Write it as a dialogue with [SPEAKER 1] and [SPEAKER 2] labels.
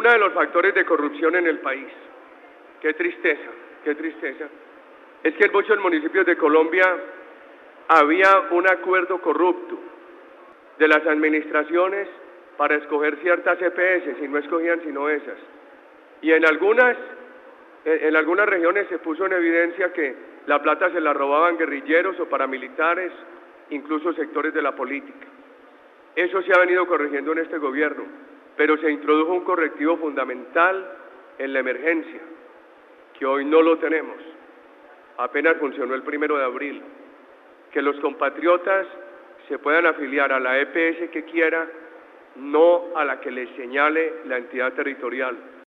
[SPEAKER 1] Uno de los factores de corrupción en el país, qué tristeza, es que en muchos municipios de Colombia había un acuerdo corrupto de las administraciones para escoger ciertas EPS y no escogían sino esas. Y en algunas regiones se puso en evidencia que la plata se la robaban guerrilleros o paramilitares, incluso sectores de la política. Eso se ha venido corrigiendo en este gobierno, pero se introdujo un correctivo fundamental en la emergencia, que hoy no lo tenemos. Apenas funcionó el 1 de abril. Que los compatriotas se puedan afiliar a la EPS que quiera, no a la que les señale la entidad territorial.